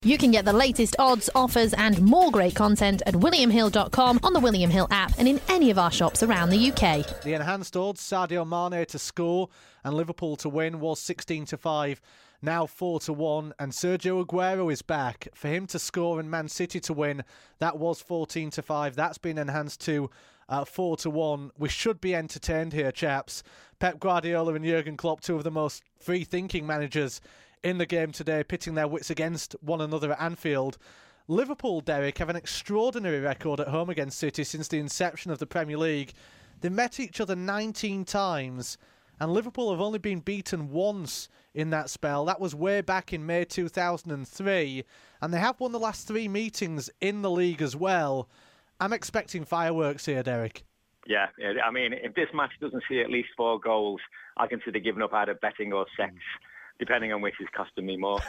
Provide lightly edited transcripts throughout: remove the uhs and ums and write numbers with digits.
You can get the latest odds, offers and more great content at williamhill.com, on the William Hill app and in any of our shops around the UK. The enhanced odds, Sadio Mane to score and Liverpool to win, was 16-5, now 4-1, and Sergio Aguero is back. For him to score and Man City to win, that was 14-5. That's been enhanced to 4-1. We should be entertained here, chaps. Pep Guardiola and Jurgen Klopp, two of the most free-thinking managers in the game today, pitting their wits against one another at Anfield. Liverpool, Derek, have an extraordinary record at home against City since the inception of the Premier League. They met each other 19 times, and Liverpool have only been beaten once in that spell. That was way back in May 2003, and they have won the last 3 meetings in the league as well. I'm expecting fireworks here, Derek. Yeah, I mean, if this match doesn't see at least 4 goals, I consider giving up either betting or sex, depending on which is costing me more.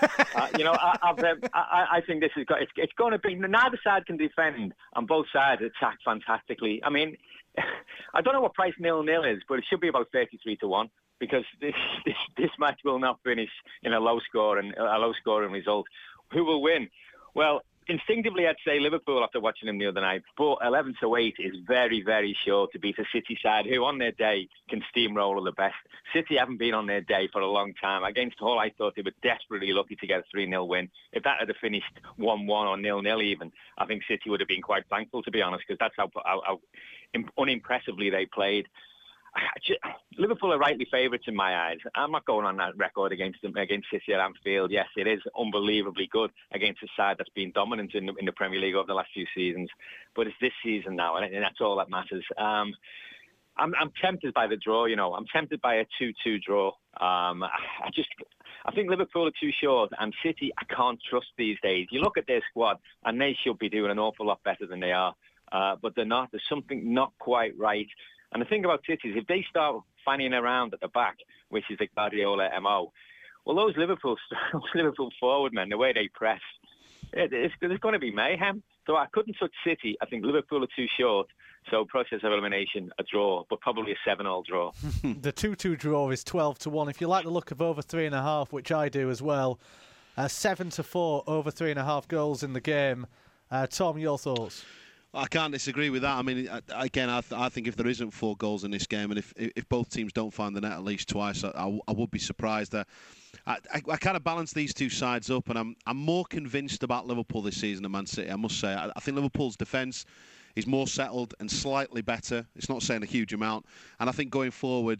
I think this is it's going to be, neither side can defend, and both sides attack fantastically. I mean, I don't know what price 0-0 is, but it should be about 33-1, because this match will not finish in a low scoring result. Who will win? Well, instinctively, I'd say Liverpool after watching them the other night, but 11-8 is very, very sure to beat a City side who on their day can steamroller the best. City haven't been on their day for a long time. Against Hull, I thought they were desperately lucky to get a 3-0 win. If that had finished 1-1 or 0-0 even, I think City would have been quite thankful, to be honest, because that's how unimpressively they played. Liverpool are rightly favourites in my eyes. I'm not going on that record against City at Anfield. Yes, it is unbelievably good against a side that's been dominant in the Premier League over the last few seasons. But it's this season now, and that's all that matters. I'm tempted by the draw. I'm tempted by a 2-2 draw. I think Liverpool are too short, and City I can't trust these days. You look at their squad, and they should be doing an awful lot better than they are, but they're not. There's something not quite right. And the thing about City is if they start fanning around at the back, which is the Guardiola MO, well, those Liverpool forward men, the way they press, there's going to be mayhem. So I couldn't touch City. I think Liverpool are too short. So process of elimination, a draw, but probably a 7-7 draw. The 2-2 draw is 12-1. If you like the look of over 3.5, which I do as well, 7-4 over 3.5 goals in the game. Tom, your thoughts? I can't disagree with that. I mean, again, I think if there isn't 4 goals in this game, and if both teams don't find the net at least twice, I would be surprised. I kind of balance these two sides up, and I'm more convinced about Liverpool this season than Man City, I must say. I think Liverpool's defence is more settled and slightly better. It's not saying a huge amount. And I think going forward,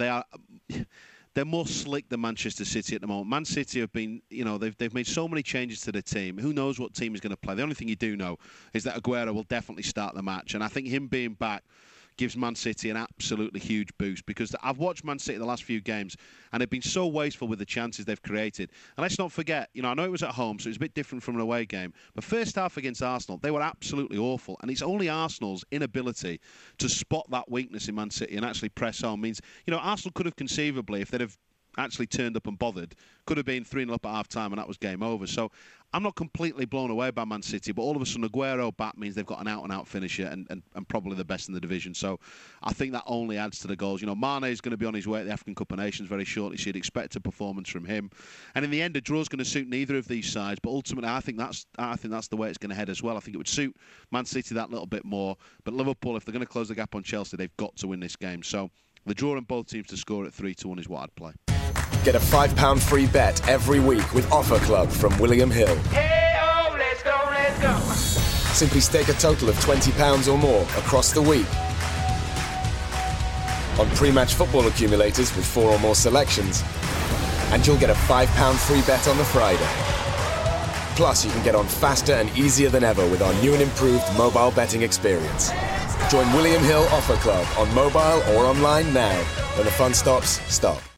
they're more slick than Manchester City at the moment. Man City have been, they've made so many changes to the team. Who knows what team is going to play? The only thing you do know is that Aguero will definitely start the match. And I think him being back gives Man City an absolutely huge boost, because I've watched Man City the last few games and they've been so wasteful with the chances they've created. And let's not forget, I know it was at home, so it's a bit different from an away game, but first half against Arsenal, they were absolutely awful. And it's only Arsenal's inability to spot that weakness in Man City and actually press on means, Arsenal could have conceivably, if they'd have actually turned up and bothered, could have been 3-0 up at half-time and that was game over. So I'm not completely blown away by Man City, but all of a sudden Aguero back means they've got an out-and-out finisher and probably the best in the division. So I think that only adds to the goals. Mane is going to be on his way at the African Cup of Nations very shortly, so you'd expect a performance from him. And in the end, a draw is going to suit neither of these sides, but ultimately I think that's the way it's going to head as well. I think it would suit Man City that little bit more, but Liverpool, if they're going to close the gap on Chelsea, they've got to win this game. So the draw in both teams to score at 3-1 is what I'd play. Get a £5 free bet every week with Offer Club from William Hill. Hey-oh, let's go. Simply stake a total of £20 or more across the week on pre-match football accumulators with 4 or more selections, and you'll get a £5 free bet on the Friday. Plus, you can get on faster and easier than ever with our new and improved mobile betting experience. Join William Hill Offer Club on mobile or online now. When the fun stops, stop.